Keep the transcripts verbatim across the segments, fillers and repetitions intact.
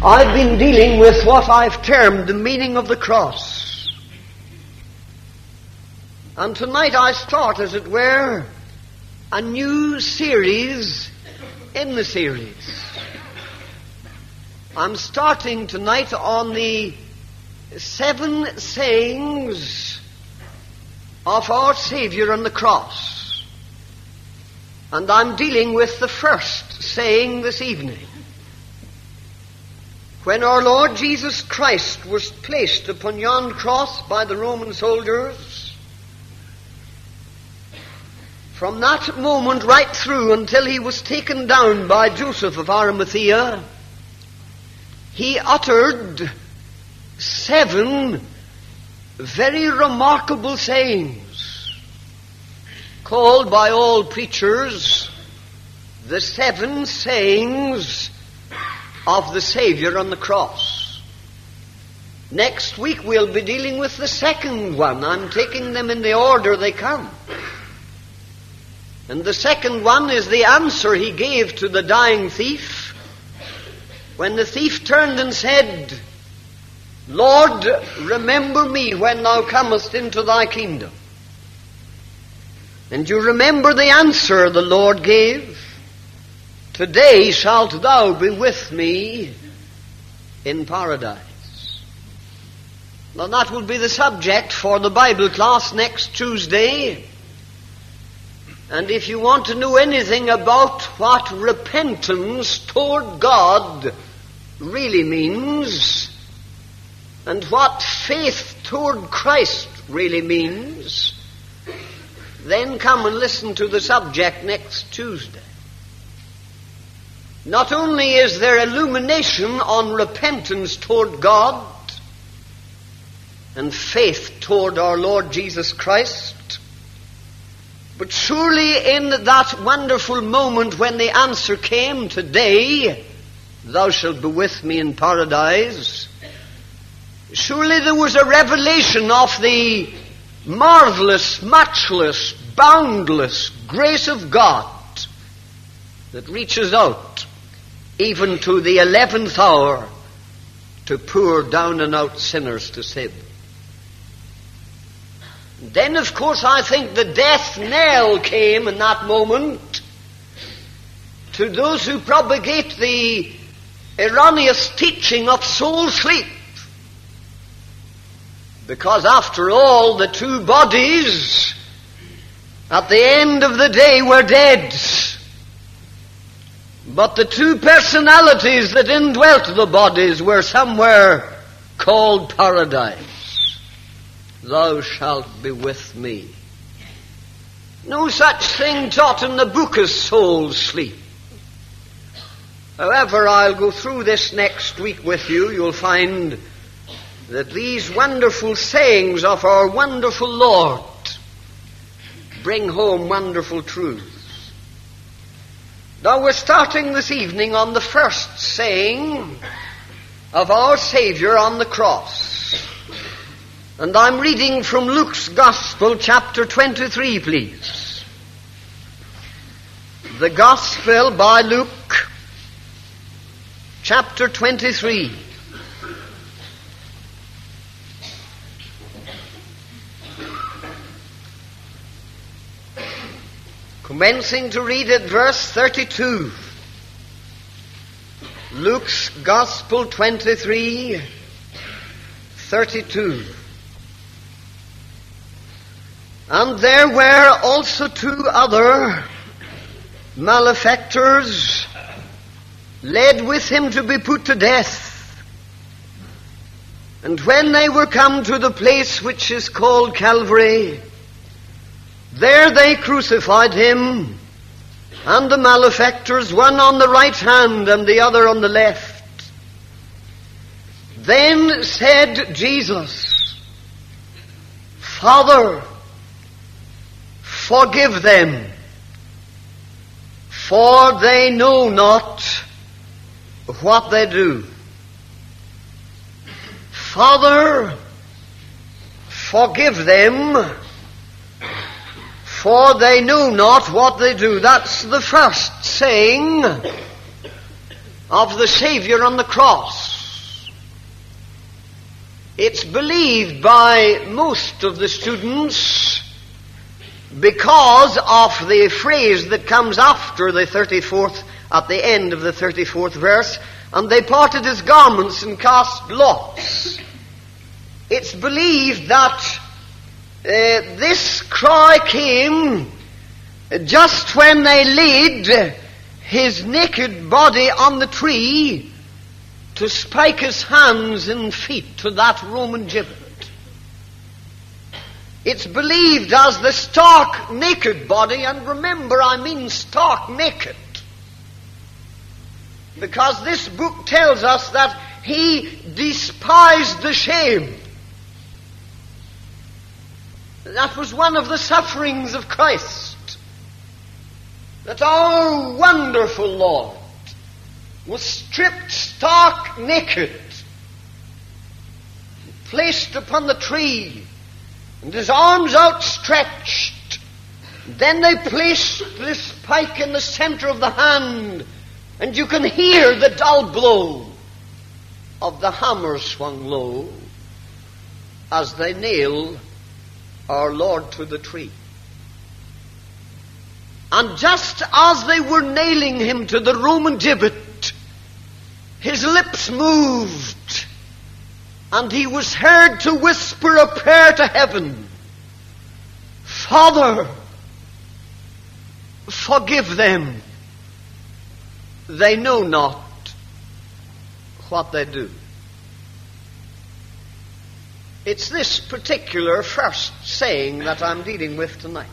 I've been dealing with what I've termed the meaning of the cross. And tonight I start, as it were, a new series in the series. I'm starting tonight on the seven sayings of our Savior on the cross. And I'm dealing with the first saying this evening. When our Lord Jesus Christ was placed upon yon cross by the Roman soldiers, from that moment right through until he was taken down by Joseph of Arimathea, he uttered seven very remarkable sayings, called by all preachers the seven sayings of the Savior on the cross. Next week we'll be dealing with the second one. I'm taking them in the order they come. And the second one is the answer he gave to the dying thief when the thief turned and said, "Lord, remember me when thou comest into thy kingdom." And you remember the answer the Lord gave? "Today shalt thou be with me in paradise." Now that will be the subject for the Bible class next Tuesday. And if you want to know anything about what repentance toward God really means, and what faith toward Christ really means, then come and listen to the subject next Tuesday. Not only is there illumination on repentance toward God and faith toward our Lord Jesus Christ, but surely in that wonderful moment when the answer came, "Today thou shalt be with me in paradise," surely there was a revelation of the marvelous, matchless, boundless grace of God that reaches out even to the eleventh hour to poor down-and-out sinners to save them. Then, of course, I think the death knell came in that moment to those who propagate the erroneous teaching of soul sleep. Because, after all, the two bodies at the end of the day were dead. But the two personalities that indwelt the bodies were somewhere called paradise. "Thou shalt be with me." No such thing taught in the book as soul sleep. However, I'll go through this next week with you. You'll find that these wonderful sayings of our wonderful Lord bring home wonderful truths. Now we're starting this evening on the first saying of our Savior on the cross. And I'm reading from Luke's Gospel, chapter twenty-three, please. The Gospel by Luke, chapter twenty-three. Commencing to read at verse thirty-two. Luke's Gospel twenty-three, thirty-two. "And there were also two other malefactors led with him to be put to death. And when they were come to the place which is called Calvary, there they crucified him, and the malefactors, one on the right hand and the other on the left. Then said Jesus, Father, forgive them, for they know not what they do." Father, forgive them, for they know not what they do. That's the first saying of the Savior on the cross. It's believed by most of the students because of the phrase that comes after the thirty-fourth, at the end of the thirty-fourth verse, and they parted his garments and cast lots. It's believed that uh, this cry came just when they laid his naked body on the tree to spike his hands and feet to that Roman gibbet. It's believed as the stark naked body, and remember, I mean stark naked, because this book tells us that he despised the shame. That was one of the sufferings of Christ, that our wonderful Lord was stripped stark naked, placed upon the tree, and his arms outstretched. Then they placed this spike in the center of the hand, and you can hear the dull blow of the hammer swung low as they nail our Lord to the tree. And just as they were nailing him to the Roman gibbet, his lips moved, and he was heard to whisper a prayer to heaven. Father, forgive them. They know not what they do. It's this particular first saying that I'm dealing with tonight.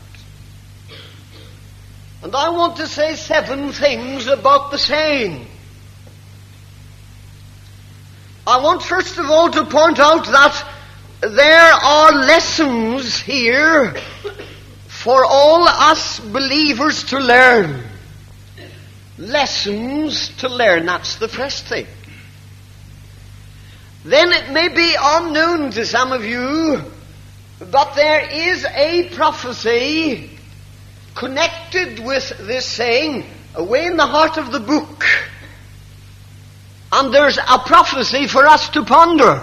And I want to say seven things about the saying. I want first of all to point out that there are lessons here for all us believers to learn. Lessons to learn, that's the first thing. Then it may be unknown to some of you, but there is a prophecy connected with this saying away in the heart of the book. And there's a prophecy for us to ponder.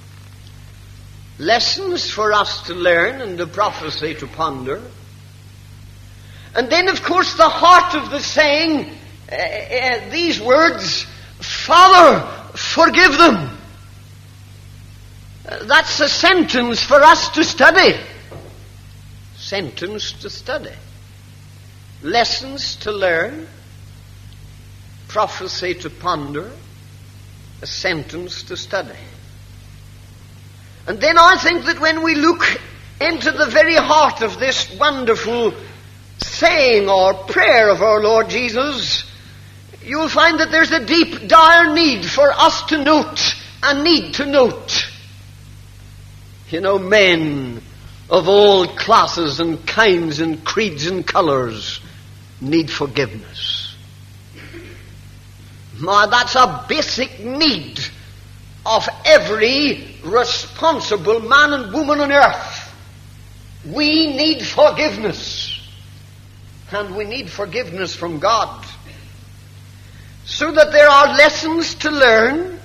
Lessons for us to learn and a prophecy to ponder. And then, of course, the heart of the saying, uh, uh, these words, Father, forgive them. Uh, that's a sentence for us to study. Sentence to study. Lessons to learn, prophecy to ponder, a sentence to study. And then I think that when we look into the very heart of this wonderful saying or prayer of our Lord Jesus, you'll find that there's a deep, dire need for us to note, a need to note. You know, men of all classes and kinds and creeds and colors need forgiveness. My, that's a basic need of every responsible man and woman on earth. We need forgiveness. And we need forgiveness from God. So that there are lessons to learn,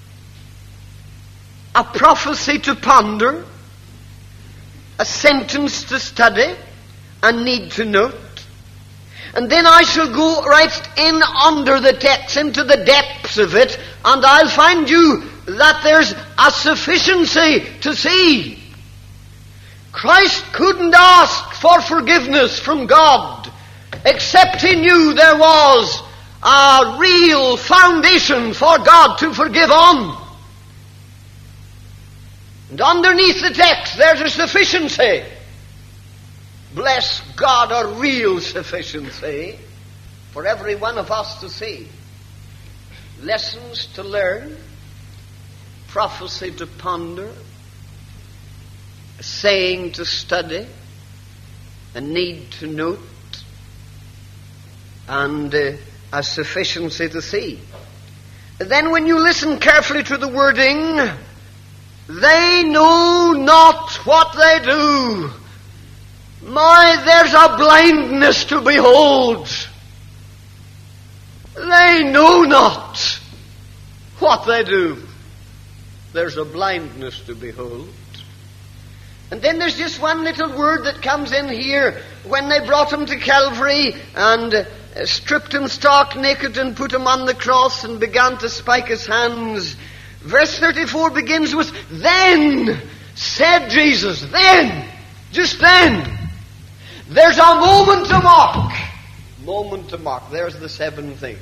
a prophecy to ponder, a sentence to study, a need to note. And then I shall go right in under the text, into the depths of it, and I'll find you that there's a sufficiency to see. Christ couldn't ask for forgiveness from God except he knew there was a real foundation for God to forgive on. And underneath the text there's a sufficiency. Bless God, a real sufficiency for every one of us to see. Lessons to learn, prophecy to ponder, a saying to study, a need to note, and uh, a sufficiency to see. Then when you listen carefully to the wording, they know not what they do. My, there's a blindness to behold. They know not what they do. there's a blindness to behold. And then there's just one little word that comes in here. When they brought him to Calvary and uh, stripped him stark naked and put him on the cross and began to spike his hands, verse thirty-four begins with, then said Jesus, then, just then, there's a moment to mark. Moment to mark. There's the seven things.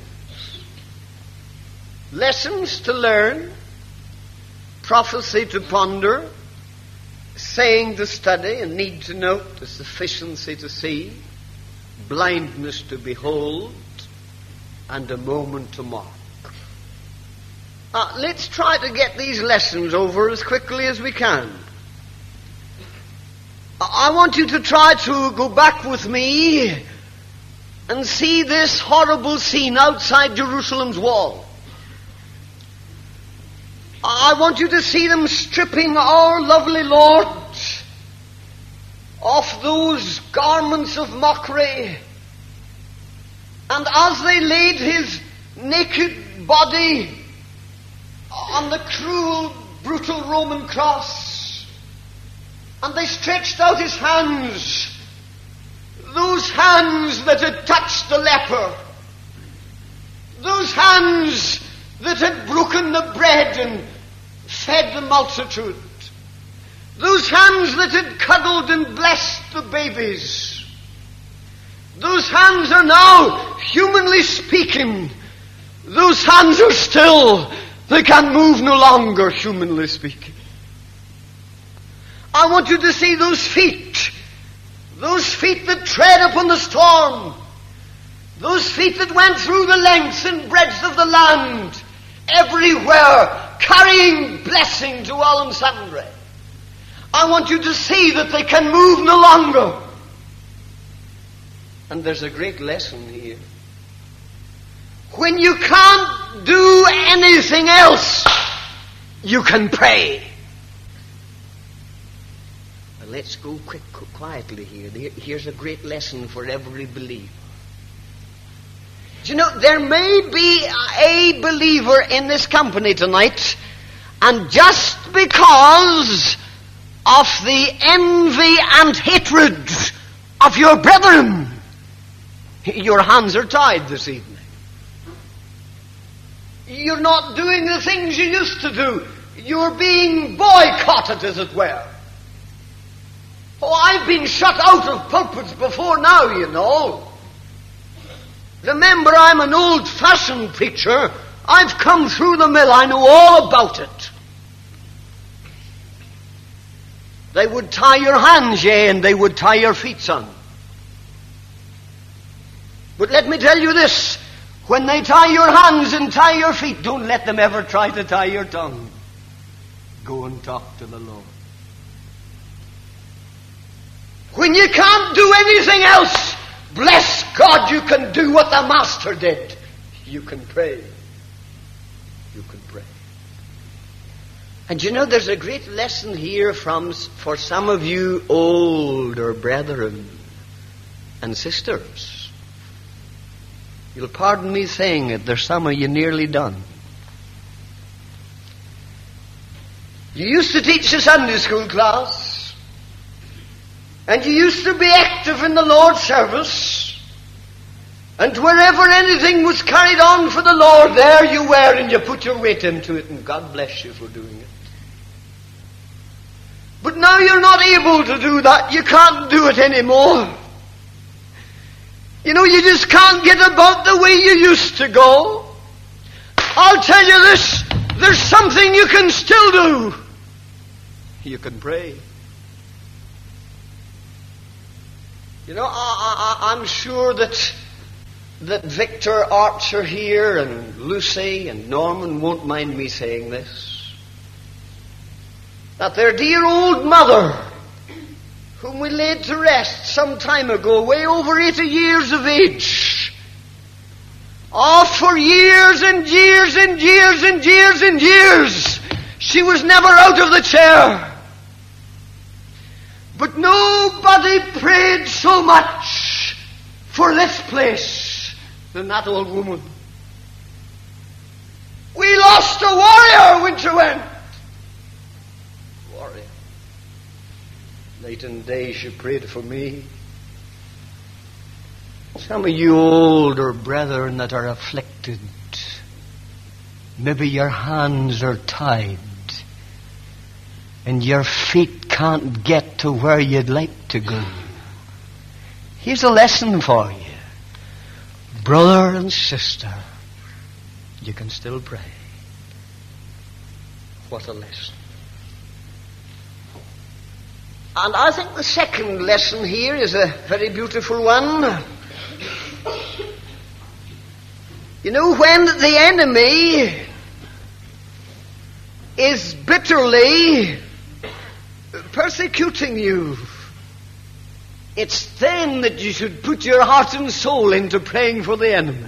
Lessons to learn, prophecy to ponder, saying to study and need to note, the sufficiency to see, blindness to behold, and a moment to mark. Uh, let's try to get these lessons over as quickly as we can. I want you to try to go back with me and see this horrible scene outside Jerusalem's wall. I want you to see them stripping our lovely Lord of those garments of mockery. And as they laid his naked body on the cruel, brutal Roman cross, and they stretched out his hands, those hands that had touched the leper, those hands that had broken the bread and fed the multitude, those hands that had cuddled and blessed the babies, those hands are now, humanly speaking, those hands are still, they can move no longer, humanly speaking. I want you to see those feet, those feet that tread upon the storm, those feet that went through the length and breadth of the land, everywhere, carrying blessing to all and sundry. I want you to see that they can move no longer. And there's a great lesson here. When you can't do anything else, you can pray. Well, let's go quick, quietly here. Here's a great lesson for every believer. Do you know, there may be a believer in this company tonight, and just because of the envy and hatred of your brethren, your hands are tied this evening. You're not doing the things you used to do. You're being boycotted, as it were. Oh, I've been shut out of pulpits before now, you know. Remember, I'm an old-fashioned preacher. I've come through the mill. I know all about it. They would tie your hands, yea, and they would tie your feet, son. But let me tell you this. When they tie your hands and tie your feet, don't let them ever try to tie your tongue. Go and talk to the Lord. When you can't do anything else, bless God, you can do what the Master did. You can pray. You can pray. And you know, there's a great lesson here from for some of you older brethren and sisters. You'll pardon me saying it, there's some of you nearly done. You used to teach a Sunday school class, and you used to be active in the Lord's service, and wherever anything was carried on for the Lord, there you were, and you put your weight into it, and God bless you for doing it. But now you're not able to do that. You can't do it anymore. You know, you just can't get about the way you used to go. I'll tell you this, there's something you can still do. You can pray. You know, I, I, I'm sure that that Victor Archer here and Lucy and Norman won't mind me saying this. That their dear old mother, whom we laid to rest some time ago, way over eighty years of age. Oh, for years and years and years and years and years, she was never out of the chair. But nobody prayed so much for this place than that old woman. We lost a warrior when she went. Late in the day she prayed for me. Some of you older brethren that are afflicted, maybe your hands are tied and your feet can't get to where you'd like to go. Here's a lesson for you. Brother and sister, you can still pray. What a lesson. And I think the second lesson here is a very beautiful one. You know, when the enemy is bitterly persecuting you, it's then that you should put your heart and soul into praying for the enemy.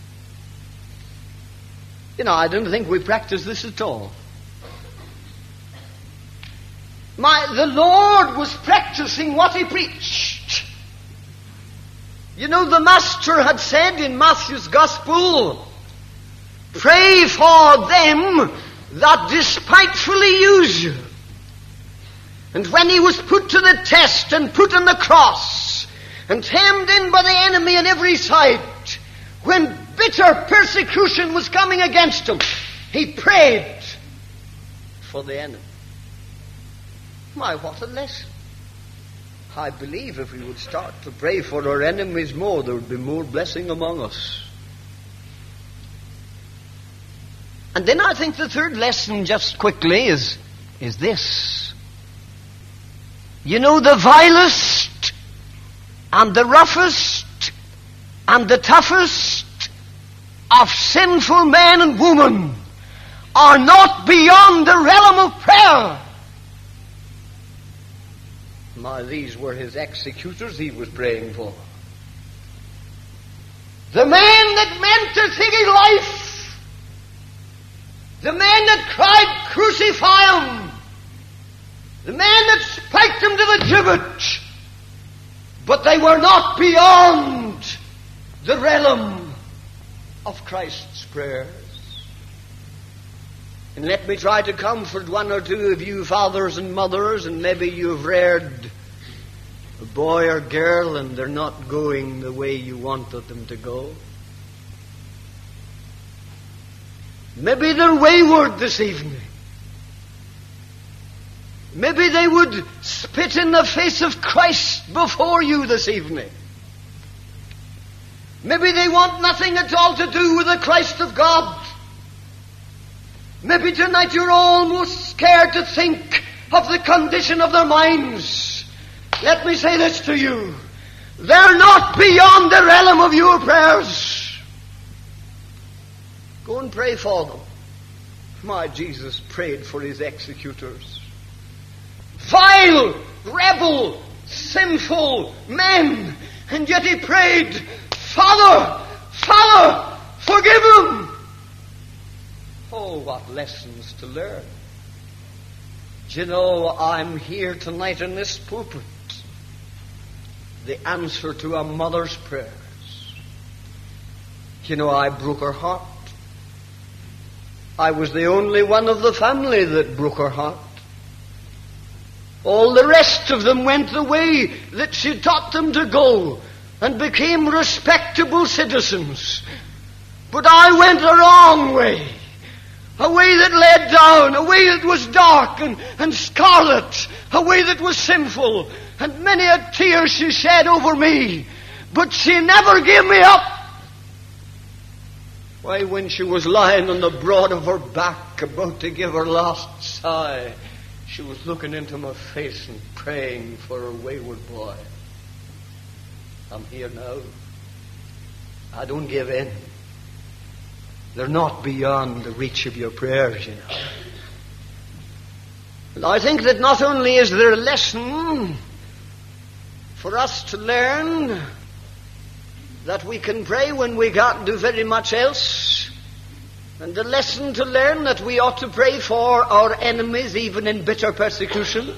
You know, I don't think we practice this at all. My, the Lord was practicing what he preached. You know, the Master had said in Matthew's Gospel, pray for them that despitefully use you. And when he was put to the test and put on the cross and hemmed in by the enemy on every side, when bitter persecution was coming against him, he prayed for the enemy. My, what a lesson. I believe if we would start to pray for our enemies more, there would be more blessing among us. And then I think the third lesson, just quickly, is, is this. You know, the vilest and the roughest and the toughest of sinful men and women are not beyond the realm of prayer. My, these were his executors he was praying for. The man that meant to take his life. The man that cried, crucify him. The man that spiked him to the gibbet. But they were not beyond the realm of Christ's prayers. And let me try to comfort one or two of you fathers and mothers, and maybe you've reared a boy or girl and they're not going the way you wanted them to go. Maybe they're wayward this evening. Maybe they would spit in the face of Christ before you this evening. Maybe they want nothing at all to do with the Christ of God. Maybe tonight you're almost scared to think of the condition of their minds. Let me say this to you. They're not beyond the realm of your prayers. Go and pray for them. My Jesus prayed for his executors. Vile, rebel, sinful men. And yet he prayed, Father, Father, forgive them. Oh, what lessons to learn. Do you know, I'm here tonight in this pulpit, the answer to a mother's prayers. You know, I broke her heart. I was the only one of the family that broke her heart. All the rest of them went the way that she taught them to go and became respectable citizens. But I went the wrong way. A way that led down, a way that was dark and, and scarlet, a way that was sinful, and many a tear she shed over me, but she never gave me up. Why, when she was lying on the broad of her back, about to give her last sigh, she was looking into my face and praying for her wayward boy. I'm here now. I don't give in. They're not beyond the reach of your prayers, you know. And I think that not only is there a lesson for us to learn that we can pray when we can't do very much else, and the lesson to learn that we ought to pray for our enemies even in bitter persecution,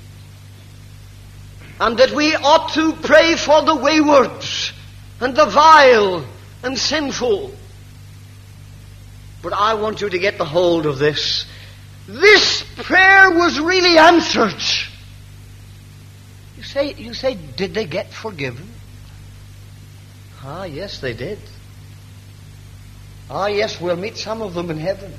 and that we ought to pray for the wayward and the vile and sinful. But I want you to get the hold of this. This prayer was really answered. say, you say, did they get forgiven? Ah, yes, they did. Ah, yes, we'll meet some of them in heaven.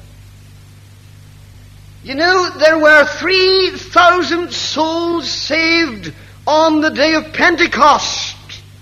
You know, there were three thousand souls saved on the day of Pentecost.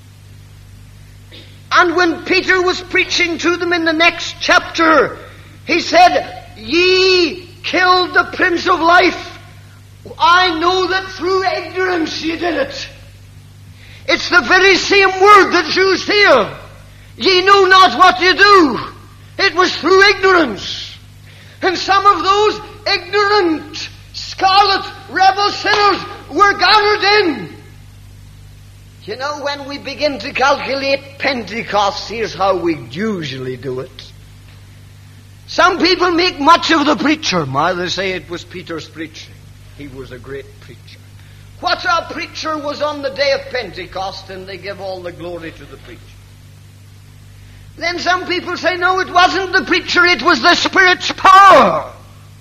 And when Peter was preaching to them in the next chapter, he said, ye killed the Prince of Life. I know that through ignorance ye did it. It's the very same word that's used here. Ye know not what ye do. It was through ignorance. And some of those ignorant, scarlet, rebel sinners were gathered in. You know, when we begin to calculate Pentecost, here's how we usually do it. Some people make much of the preacher. My, they say it was Peter's preaching. He was a great preacher. What a preacher was on the day of Pentecost, and they give all the glory to the preacher. Then some people say, no, it wasn't the preacher, it was the Spirit's power.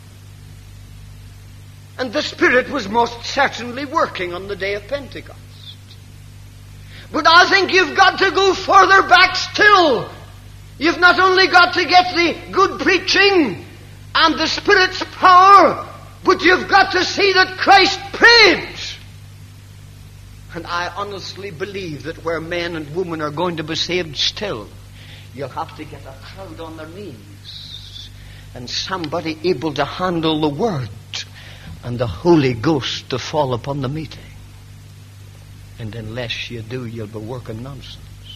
And the Spirit was most certainly working on the day of Pentecost. But I think you've got to go further back still. You've not only got to get the good preaching and the Spirit's power, but you've got to see that Christ prayed. And I honestly believe that where men and women are going to be saved still, you'll have to get a crowd on their knees and somebody able to handle the Word and the Holy Ghost to fall upon the meeting. And unless you do, you'll be working nonsense.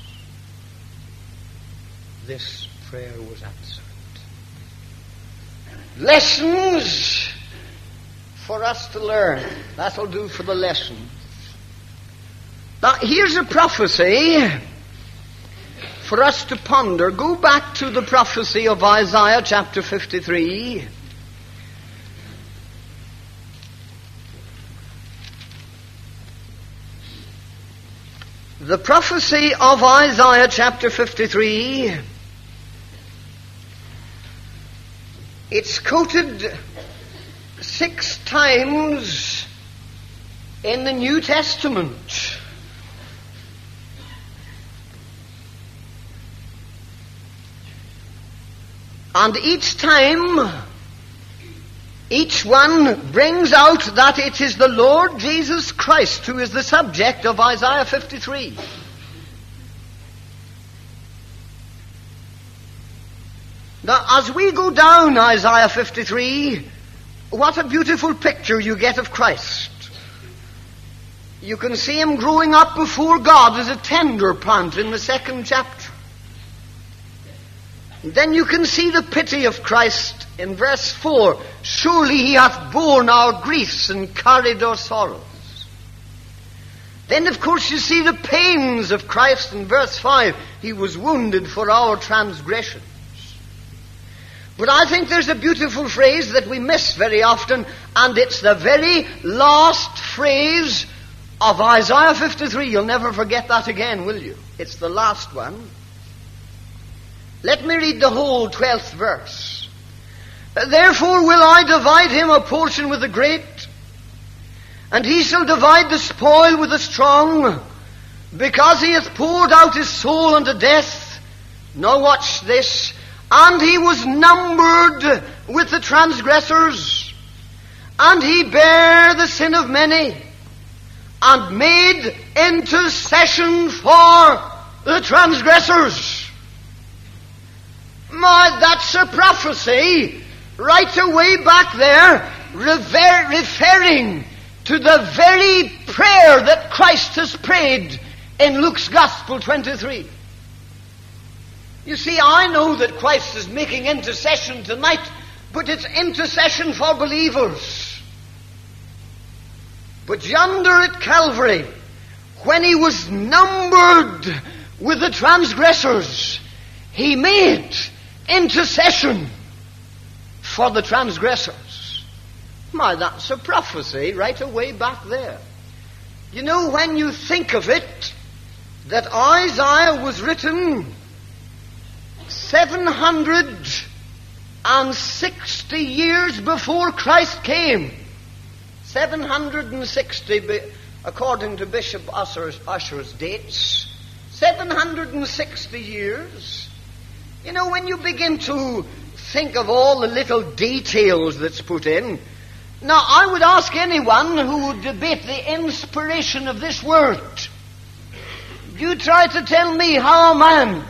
This prayer was answered. Lessons for us to learn. That'll do for the lessons. Now, here's a prophecy for us to ponder. Go back to the prophecy of Isaiah chapter fifty-three. The prophecy of Isaiah chapter fifty-three, it's quoted six times in the New Testament. And each time, each one brings out that it is the Lord Jesus Christ who is the subject of Isaiah fifty-three. Now, as we go down Isaiah fifty-three, what a beautiful picture you get of Christ. You can see him growing up before God as a tender plant in the second chapter. Then you can see the pity of Christ in verse four. Surely he hath borne our griefs and carried our sorrows. Then, of course, you see the pains of Christ in verse five. He was wounded for our transgressions. But I think there's a beautiful phrase that we miss very often, and it's the very last phrase of Isaiah fifty-three. You'll never forget that again, will you? It's the last one. Let me read the whole twelfth verse. Therefore will I divide him a portion with the great, and he shall divide the spoil with the strong, because he hath poured out his soul unto death. Now watch this. And he was numbered with the transgressors, and he bare the sin of many, and made intercession for the transgressors. My, that's a prophecy right away back there, rever- referring to the very prayer that Christ has prayed in Luke's Gospel twenty-three. You see, I know that Christ is making intercession tonight, but it's intercession for believers. But yonder at Calvary, when he was numbered with the transgressors, he made intercession for the transgressors. My, that's a prophecy right away back there. You know, when you think of it, that Isaiah was written seven hundred sixty years before Christ came. seven hundred sixty according to Bishop Usher's, Usher's dates, seven hundred sixty years. You know, when you begin to think of all the little details that's put in, now I would ask anyone who would debate the inspiration of this word, you try to tell me how a man,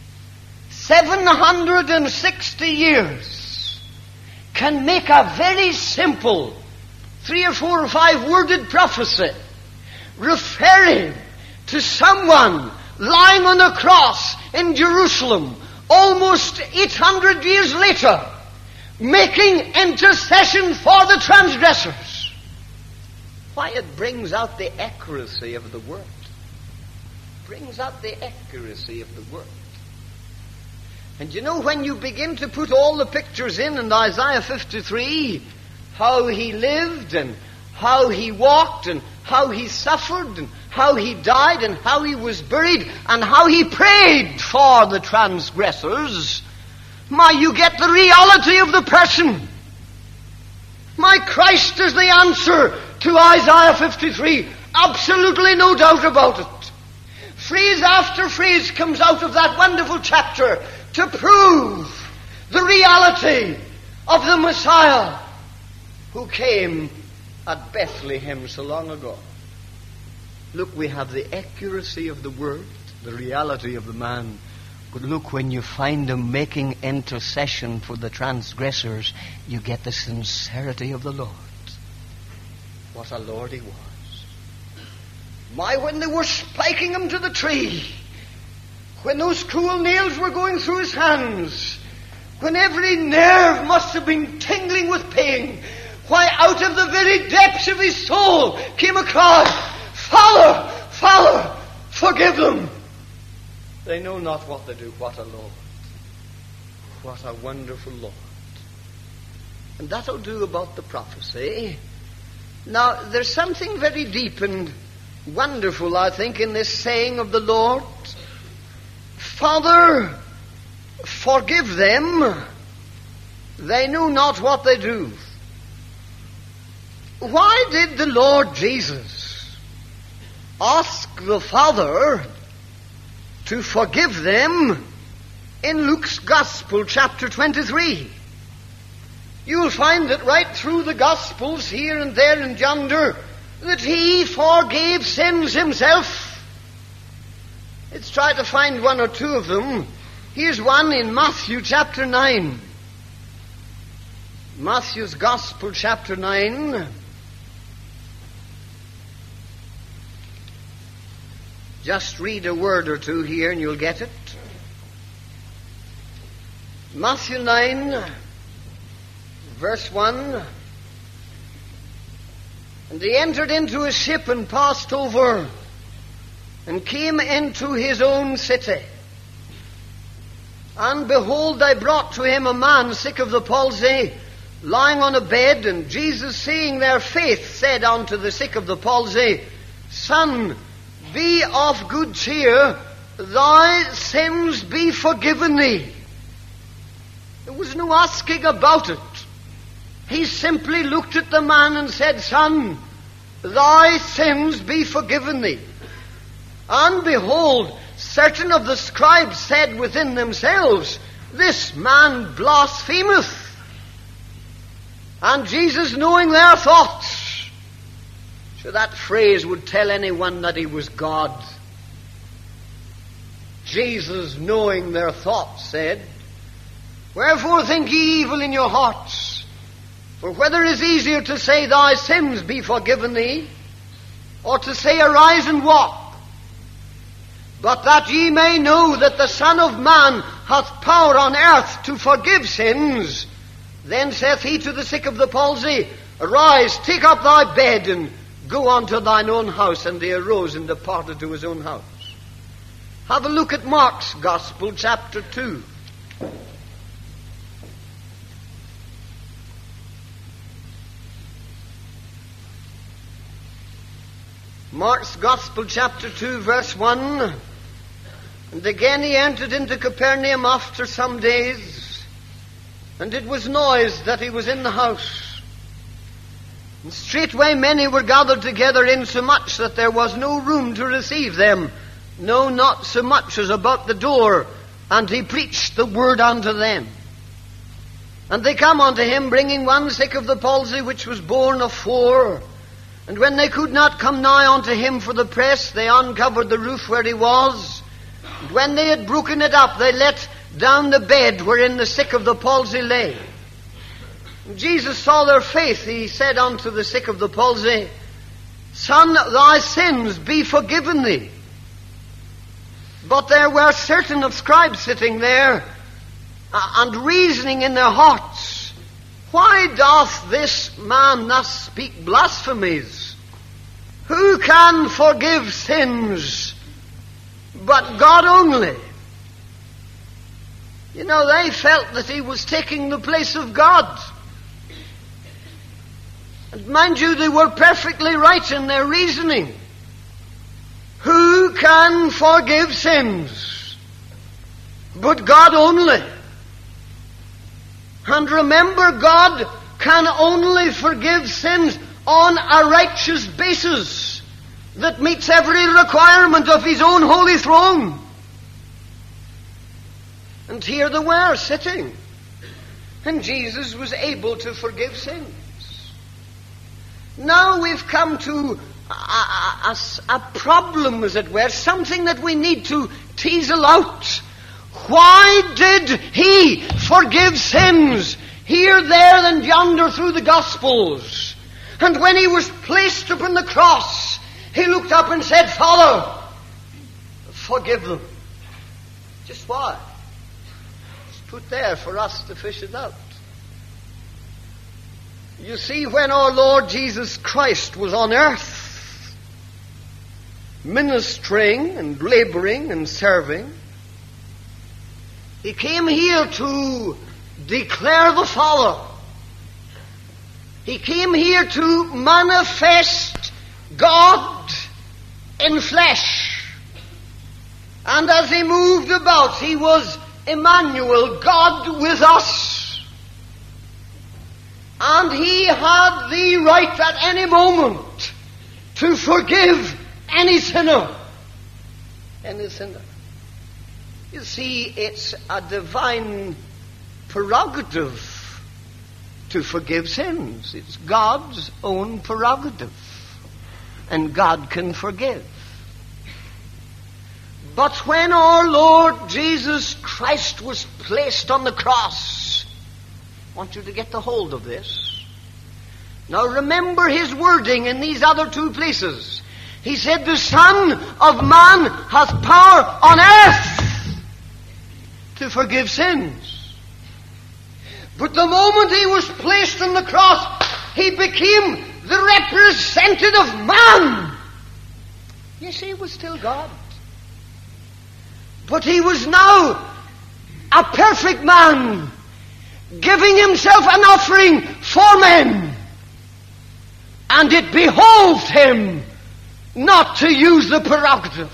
seven hundred sixty years, can make a very simple, three or four or five worded prophecy, referring to someone lying on a cross in Jerusalem almost eight hundred years later, making intercession for the transgressors. Why, it brings out the accuracy of the word. Brings out the accuracy of the word. And you know, when you begin to put all the pictures in in Isaiah fifty-three, how he lived and how he walked and how he suffered and how he died and how he was buried and how he prayed for the transgressors, my, you get the reality of the person. My, Christ is the answer to Isaiah fifty-three. Absolutely no doubt about it. Phrase after phrase comes out of that wonderful chapter to prove the reality of the Messiah who came at Bethlehem so long ago. Look, we have the accuracy of the word, the reality of the man. But look, when you find him making intercession for the transgressors, you get the sincerity of the Lord. What a Lord he was. My, when they were spiking him to the tree, when those cruel nails were going through his hands, when every nerve must have been tingling with pain, why, out of the very depths of his soul came a cry, Father, Father, forgive them. They know not what they do. What a Lord. What a wonderful Lord. And that'll do about the prophecy. Now, there's something very deep and wonderful, I think, in this saying of the Lord. Father, forgive them. They know not what they do. Why did the Lord Jesus ask the Father to forgive them in Luke's Gospel, chapter twenty-three? You'll find that right through the Gospels, here and there and yonder, that he forgave sins himself. Let's try to find one or two of them. Here's one in Matthew chapter nine. Matthew's Gospel, chapter nine. Just read a word or two here and you'll get it. Matthew nine, verse one. And he entered into a ship and passed over and came into his own city. And behold, they brought to him a man sick of the palsy, lying on a bed. And Jesus, seeing their faith, said unto the sick of the palsy, Son, be of good cheer, thy sins be forgiven thee. There was no asking about it. He simply looked at the man and said, Son, thy sins be forgiven thee. And behold, certain of the scribes said within themselves, This man blasphemeth. And Jesus, knowing their thoughts, so that phrase would tell anyone that he was God. Jesus, knowing their thoughts, said, Wherefore think ye evil in your hearts? For whether is easier to say, Thy sins be forgiven thee, or to say, Arise and walk? But that ye may know that the Son of Man hath power on earth to forgive sins, then saith he to the sick of the palsy, Arise, take up thy bed, and go unto thine own house. And he arose and departed to his own house. Have a look at Mark's Gospel, chapter two. Mark's Gospel, chapter two, verse one. And again he entered into Capernaum after some days, and it was noised that he was in the house. And straightway many were gathered together, insomuch that there was no room to receive them, no, not so much as about the door. And he preached the word unto them. And they come unto him, bringing one sick of the palsy, which was borne of four. And when they could not come nigh unto him for the press, they uncovered the roof where he was. And when they had broken it up, they let down the bed wherein the sick of the palsy lay. And Jesus saw their faith. He said unto the sick of the palsy, Son, thy sins be forgiven thee. But there were certain of scribes sitting there, uh, and reasoning in their hearts, Why doth this man thus speak blasphemies? Who can forgive sins but God only? You know, they felt that he was taking the place of God. And mind you, they were perfectly right in their reasoning. Who can forgive sins but God only? And remember, God can only forgive sins on a righteous basis that meets every requirement of his own holy throne. And here they were sitting, and Jesus was able to forgive sins. Now we've come to a, a, a, a problem, as it were, something that we need to teasel out. Why did he forgive sins here, there, and yonder through the Gospels? And when he was placed upon the cross, he looked up and said, Father, forgive them. Just why? It's put there for us to fish it out. You see, when our Lord Jesus Christ was on earth, ministering and laboring and serving, he came here to declare the Father. He came here to manifest God in flesh. And as he moved about, he was Emmanuel, God with us. And he had the right at any moment to forgive any sinner. Any sinner. You see, it's a divine prerogative to forgive sins. It's God's own prerogative. And God can forgive. But when our Lord Jesus Christ was placed on the cross, I want you to get the hold of this. Now remember his wording in these other two places. He said, the Son of Man hath power on earth to forgive sins. But the moment he was placed on the cross, he became the representative man. Yes, he was still God. But he was now a perfect man, giving himself an offering for men. And it behoved him not to use the prerogative.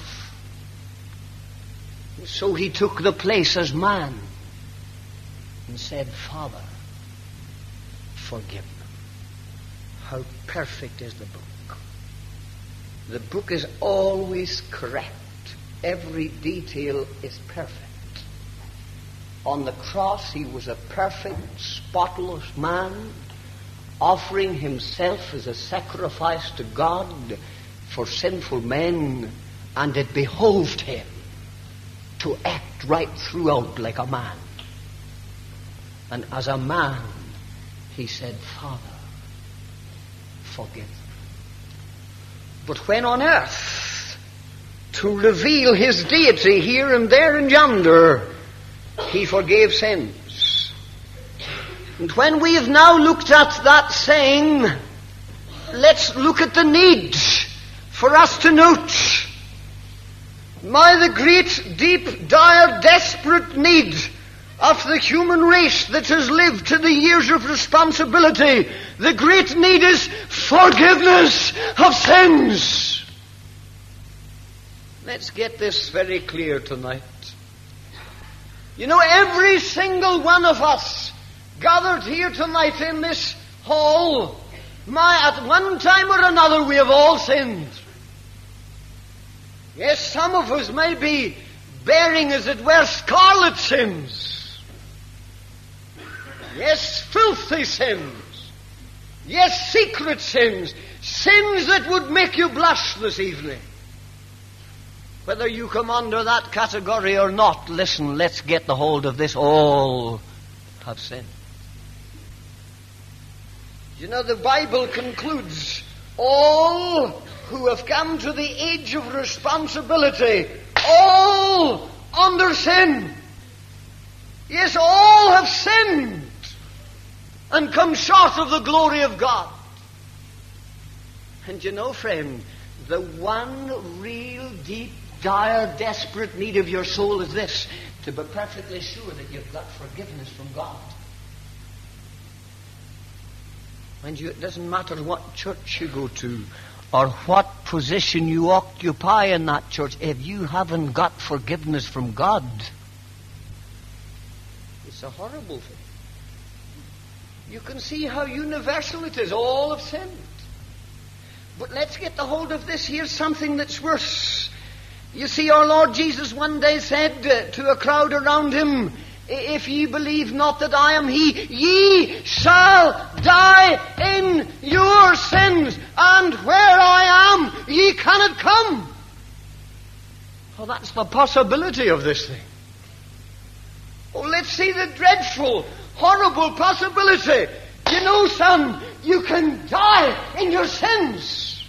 So he took the place as man and said, Father, forgive them. How perfect is the book. The book is always correct. Every detail is perfect. On the cross, he was a perfect, spotless man, offering himself as a sacrifice to God for sinful men, and it behoved him to act right throughout like a man. And as a man, he said, Father, forgive them. But when on earth, to reveal his deity here and there and yonder, he forgave sins. And when we have now looked at that saying, let's look at the need for us to note. My, the great, deep, dire, desperate need of the human race that has lived to the years of responsibility. The great need is forgiveness of sins. Let's get this very clear tonight. You know, every single one of us gathered here tonight in this hall My, at one time or another we have all sinned. Yes, some of us may be bearing, as it were, scarlet sins. Yes, filthy sins. Yes, secret sins. Sins that would make you blush this evening. Whether you come under that category or not, listen, let's get the hold of this. All have sinned. You know, the Bible concludes, all who have come to the age of responsibility, all under sin. Yes, all have sinned and come short of the glory of God. And you know, friend, the one real, deep, dire, desperate need of your soul is this: to be perfectly sure that you've got forgiveness from God. And you, it doesn't matter what church you go to or what position you occupy in that church, if you haven't got forgiveness from God, it's a horrible thing. You can see how universal it is. All have sinned. But let's get the hold of this. Here's something that's worse. You see, our Lord Jesus one day said uh, to a crowd around him, if ye believe not that I am he, ye shall die in your sins, and where I am, ye cannot come. Oh, that's the possibility of this thing. Oh, let's see the dreadful, horrible possibility. You know, son, you can die in your sins.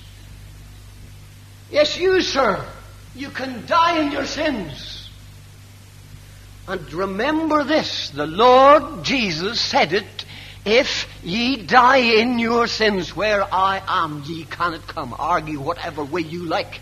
Yes, you, sir, you can die in your sins. And remember this, the Lord Jesus said it, if ye die in your sins, where I am, ye cannot come. Argue whatever way you like.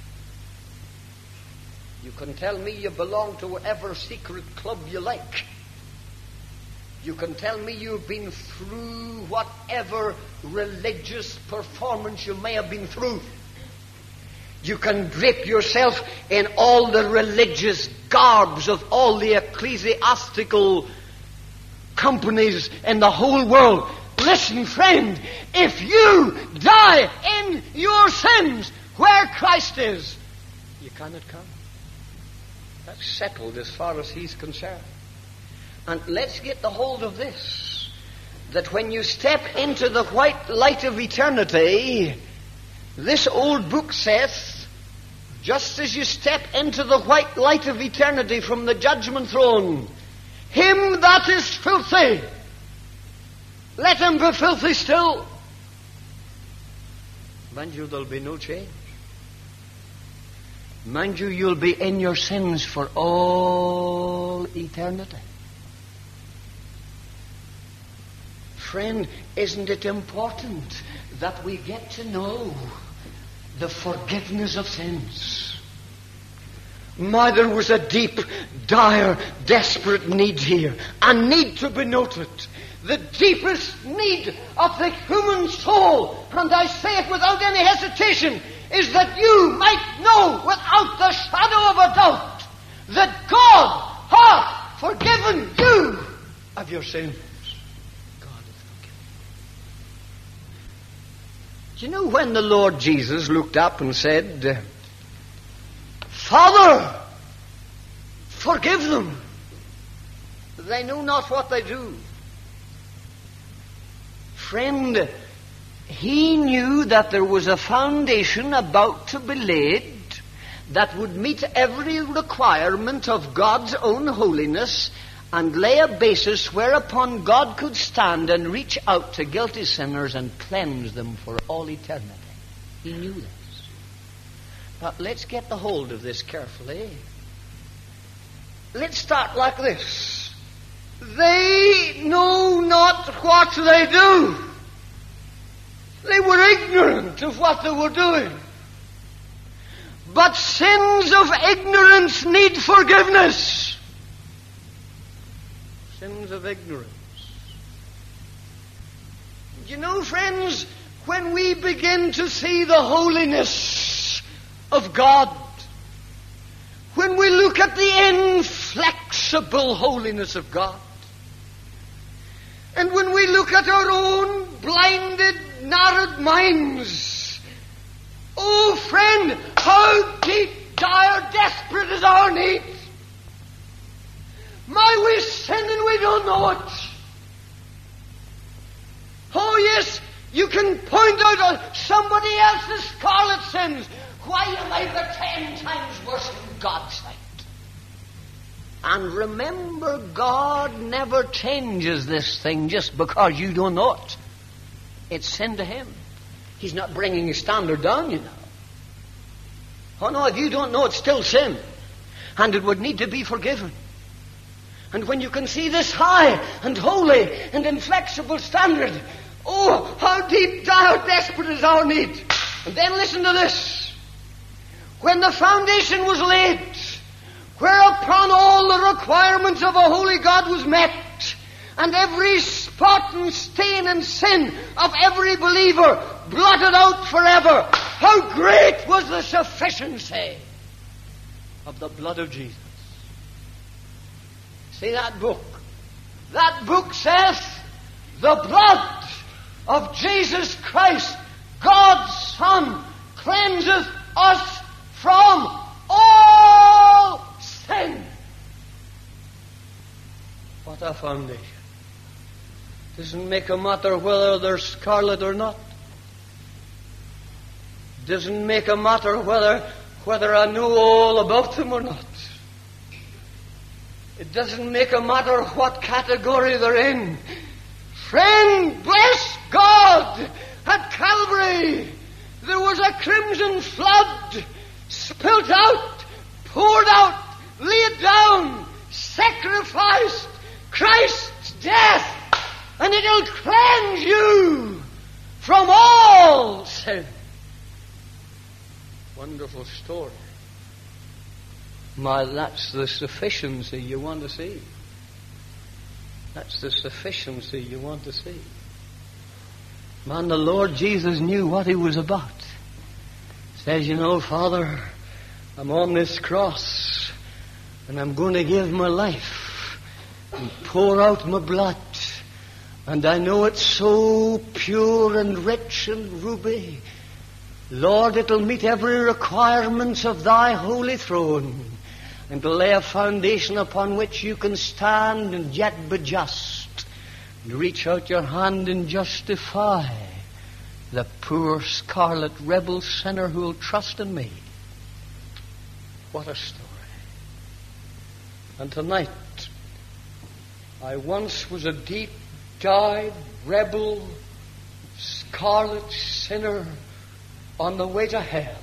You can tell me you belong to whatever secret club you like. You can tell me you've been through whatever religious performance you may have been through. You can drape yourself in all the religious garbs of all the ecclesiastical companies in the whole world. Listen, friend, if you die in your sins where Christ is, you cannot come. That's settled as far as he's concerned. And let's get the hold of this, that when you step into the white light of eternity, this old book says, just as you step into the white light of eternity from the judgment throne, him that is filthy, let him be filthy still. Mind you, there'll be no change. Mind you, you'll be in your sins for all eternity. Friend, isn't it important that we get to know the forgiveness of sins? My, there was a deep, dire, desperate need here. A need to be noted. The deepest need of the human soul, and I say it without any hesitation, is that you might know without the shadow of a doubt that God hath forgiven you of your sins. Do you know when the Lord Jesus looked up and said, Father, forgive them. They know not what they do. Friend, he knew that there was a foundation about to be laid that would meet every requirement of God's own holiness and lay a basis whereupon God could stand and reach out to guilty sinners and cleanse them for all eternity. He knew this. But let's get the hold of this carefully. Let's start like this. They know not what they do. They were ignorant of what they were doing. But sins of ignorance need forgiveness. Sins of ignorance. You know, friends, when we begin to see the holiness of God, when we look at the inflexible holiness of God, and when we look at our own blinded, narrowed minds. Oh, friend, how deep, dire, desperate is our need. My, we sin and we don't know it. Oh, yes, you can point out somebody else's scarlet sins. Why, you might be ten times worse in God's sight. And remember, God never changes this thing just because you don't know it. It's sin to Him. He's not bringing His standard down, you know. Oh no, if you don't know, it's still sin. And it would need to be forgiven. And when you can see this high and holy and inflexible standard, oh, how deep, dire, desperate is our need. And then listen to this. When the foundation was laid, whereupon all the requirements of a holy God was met, and every spot and stain and sin of every believer blotted out forever, how great was the sufficiency of the blood of Jesus. See that book? That book says, the blood of Jesus Christ, God's Son, cleanseth us from all sin. What a foundation. Doesn't make a matter whether they're scarlet or not. Doesn't make a matter whether whether I know all about them or not. It doesn't make a matter what category they're in. Friend, bless God, at Calvary there was a crimson flood spilt out, poured out, laid down, sacrificed, Christ's death, and it'll cleanse you from all sin. Wonderful story. My, that's the sufficiency you want to see. That's the sufficiency you want to see. Man, the Lord Jesus knew what He was about. Says, you know, Father, I'm on this cross, and I'm going to give my life and pour out my blood. And I know it's so pure and rich and ruby. Lord, it'll meet every requirement of Thy holy throne, and to lay a foundation upon which you can stand and yet be just, and reach out your hand and justify the poor scarlet rebel sinner who will trust in me. What a story. And tonight, I once was a deep-dyed rebel, scarlet sinner on the way to hell.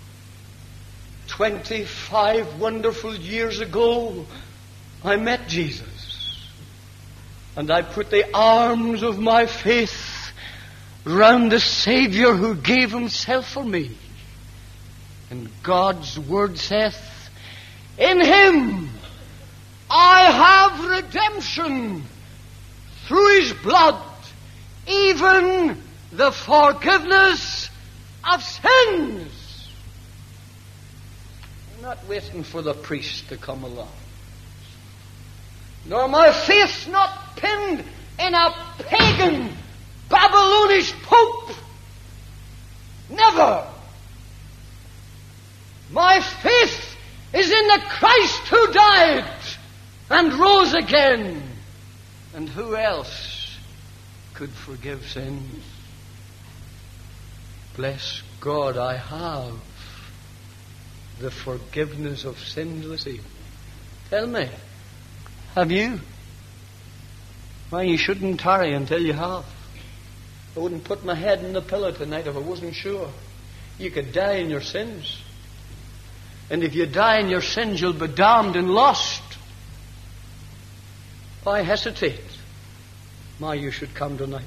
Twenty-five wonderful years ago, I met Jesus. And I put the arms of my faith round the Savior who gave Himself for me. And God's Word saith, in Him I have redemption through His blood, even the forgiveness of sins. I'm not waiting for the priest to come along. Nor my faith not pinned in a pagan Babylonish pope. Never. My faith is in the Christ who died and rose again. And who else could forgive sins? Bless God, I have the forgiveness of sins this evening. Tell me, have you? Why, you shouldn't tarry until you have. I wouldn't put my head in the pillow tonight if I wasn't sure. You could die in your sins. And if you die in your sins, you'll be damned and lost. Why hesitate? My, you should come tonight.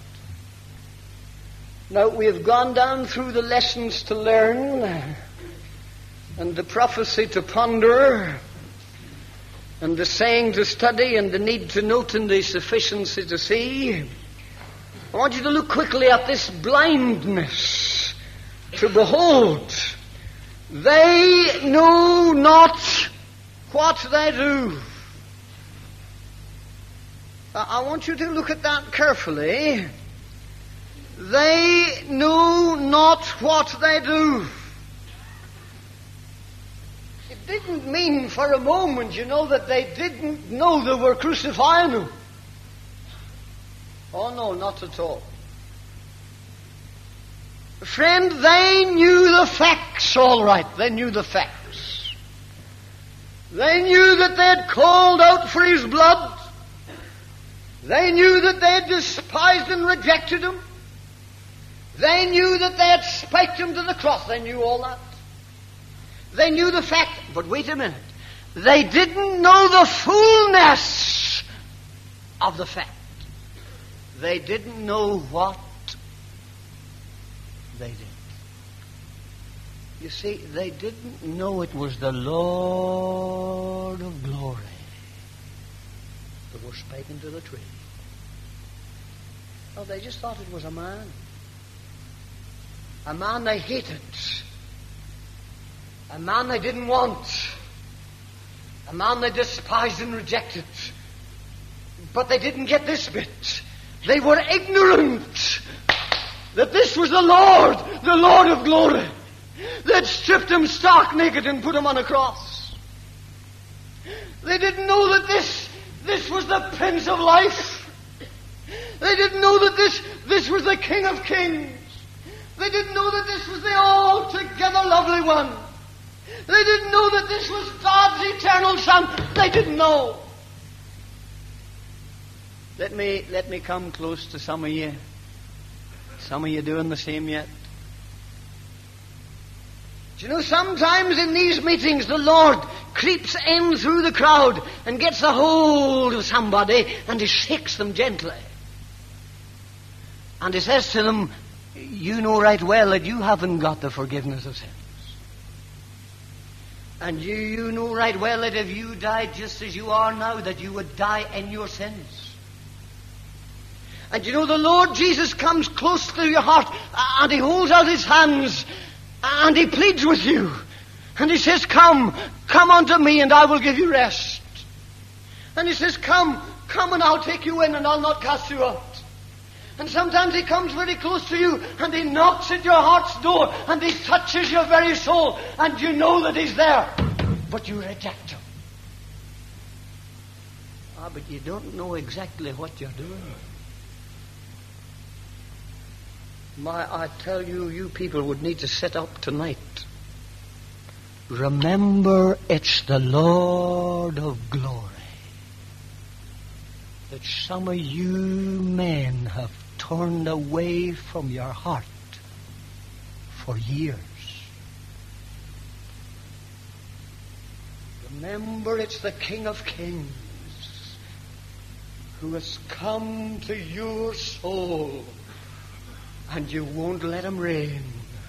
Now, we have gone down through the lessons to learn, and the prophecy to ponder, and the saying to study, and the need to note, and the sufficiency to see. I want you to look quickly at this blindness to behold. They know not what they do. I want you to look at that carefully. They know not what they do. It didn't mean for a moment, you know, that they didn't know they were crucifying him. Oh no, not at all. Friend, they knew the facts all right. They knew the facts. They knew that they had called out for his blood. They knew that they had despised and rejected him. They knew that they had spiked him to the cross. They knew all that. They knew the fact. But wait a minute. They didn't know the fullness of the fact. They didn't know what they did. You see, they didn't know it was the Lord of glory that was spiking to the tree. Oh, they just thought it was a man. A man they hated. A man they didn't want. A man they despised and rejected. But they didn't get this bit. They were ignorant that this was the Lord, the Lord of glory, that stripped him stark naked and put him on a cross. They didn't know that this, this was the Prince of Life. They didn't know that this, this was the King of Kings. They didn't know that this was the altogether lovely one. They didn't know that this was God's eternal Son. They didn't know. Let me, let me come close to some of you. Some of you doing the same yet. Do you know, sometimes in these meetings the Lord creeps in through the crowd and gets a hold of somebody and he shakes them gently. And he says to them, you know right well that you haven't got the forgiveness of sins. And you, you know right well that if you died just as you are now, that you would die in your sins. And you know, the Lord Jesus comes close to your heart and he holds out his hands and he pleads with you. And he says, come, come unto me and I will give you rest. And he says, come, come and I'll take you in and I'll not cast you out. And sometimes he comes very close to you and he knocks at your heart's door and he touches your very soul and you know that he's there, but you reject him. Ah, but you don't know exactly what you're doing. My, I tell you, you people would need to sit up tonight. Remember, it's the Lord of glory that some of you men have turned away from your heart for years. Remember, it's the King of Kings who has come to your soul, and you won't let him reign.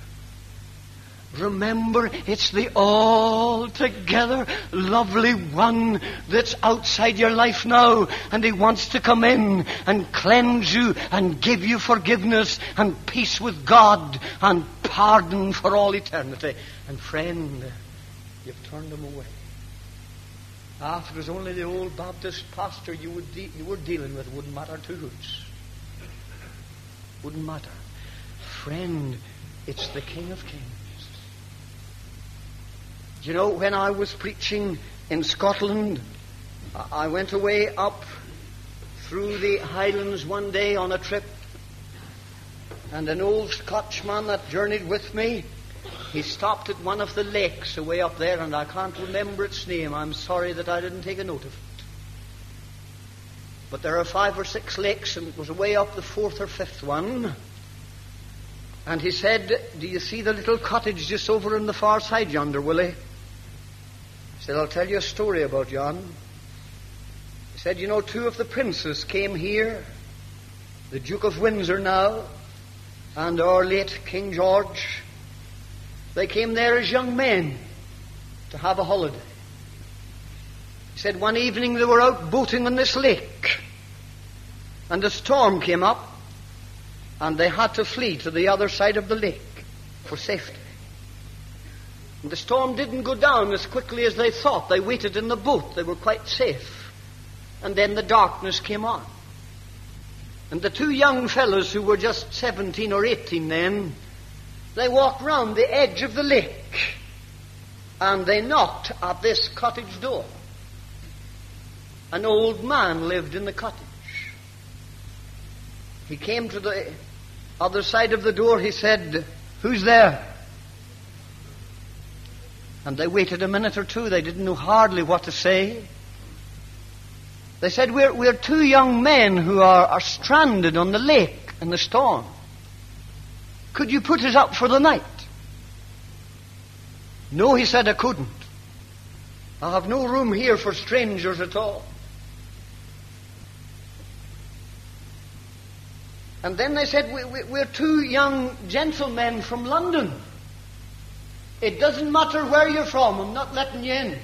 Remember, it's the altogether lovely one that's outside your life now, and he wants to come in and cleanse you and give you forgiveness and peace with God and pardon for all eternity. And friend, you've turned him away. Ah, if it was only the old Baptist pastor you, would de- you were dealing with, it wouldn't matter two hoots. Wouldn't matter. Friend, it's the King of Kings. You know, when I was preaching in Scotland, I went away up through the Highlands one day on a trip, and an old Scotchman that journeyed with me, he stopped at one of the lakes away up there, and I can't remember its name. I'm sorry that I didn't take a note of it. But there are five or six lakes, and it was away up the fourth or fifth one. And he said, do you see the little cottage just over on the far side yonder, Willie? He said, I'll tell you a story about yon. He said, you know, two of the princes came here, the Duke of Windsor now, and our late King George. They came there as young men to have a holiday. He said one evening they were out boating on this lake, and a storm came up, and they had to flee to the other side of the lake for safety. And the storm didn't go down as quickly as they thought. They waited in the boat. They were quite safe. And then the darkness came on. And the two young fellows who were just seventeen or eighteen then, they walked round the edge of the lake and they knocked at this cottage door. An old man lived in the cottage. He came to the other side of the door. He said, "Who's there?" And they waited a minute or two. They didn't know hardly what to say. They said, we're, we're two young men who are, are stranded on the lake in the storm. Could you put us up for the night? No, he said, I couldn't. I have no room here for strangers at all. And then they said, we, we, we're two young gentlemen from London. It doesn't matter where you're from, I'm not letting you in.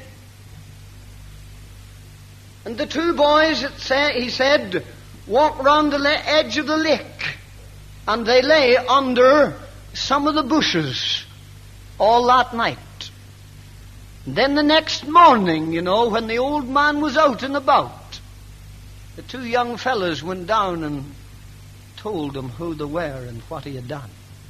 And the two boys, it say, he said, walked round the le- edge of the lake, and they lay under some of the bushes all that night. And then the next morning, you know, when the old man was out and about, the two young fellows went down and told him who they were and what he had done.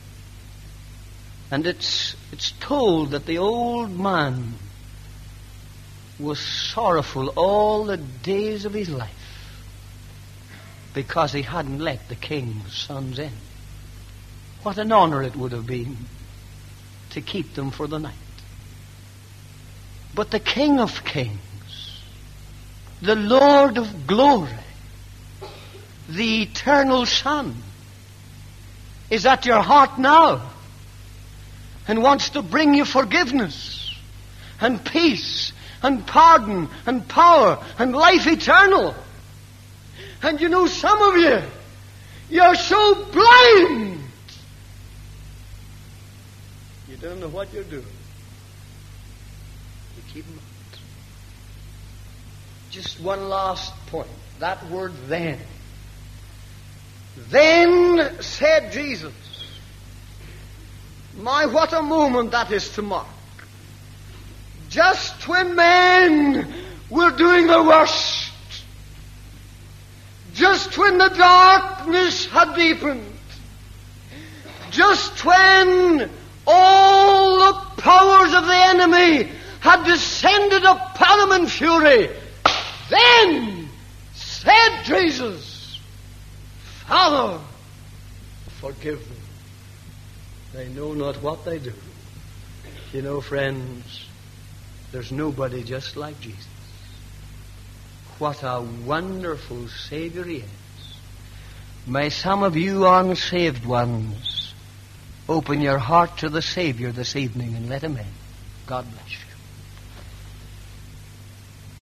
And it's it's told that the old man was sorrowful all the days of his life because he hadn't let the king's sons in. What an honor it would have been to keep them for the night. But the King of Kings, the Lord of glory, the eternal Son, is at your heart now and wants to bring you forgiveness and peace and pardon and power and life eternal. And you know, some of you, you're so blind, you don't know what you're doing. You keep them out. Just one last point. That word then. Then said Jesus. My, what a moment that is to mark. Just when men were doing their worst, just when the darkness had deepened, just when all the powers of the enemy had descended upon them in fury, then said Jesus, Father, forgive them. They know not what they do. You know, friends, there's nobody just like Jesus. What a wonderful Savior he is. May some of you unsaved ones open your heart to the Savior this evening and let him in. God bless you.